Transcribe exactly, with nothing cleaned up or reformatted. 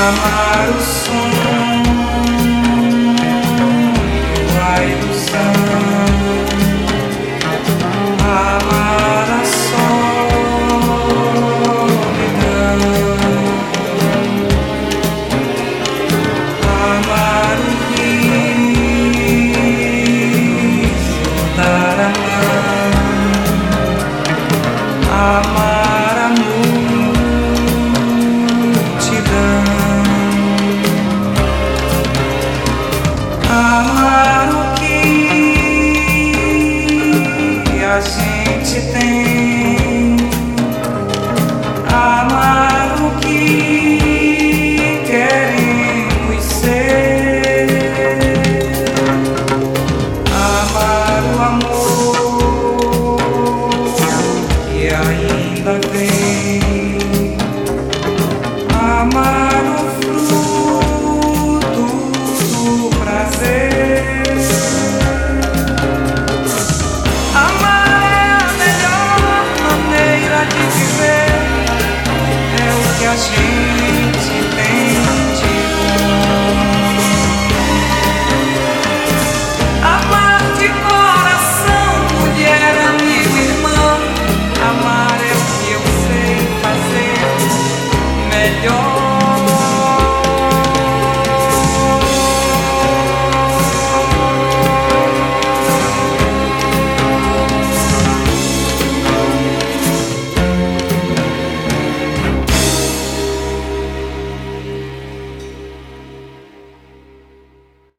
Amar o som, a ilusão, amar a solidão, amar o riso, dar a mão, amar a multidão. Amar o que a gente tem, amar o que queremos ser, amar o amor que ainda vem, amar o fruto do prazer. Amar é a melhor maneira de viver, é o que a gente tem de bom. Amar de coração, mulher, amigo, irmão, amar é o que eu sei fazer melhor.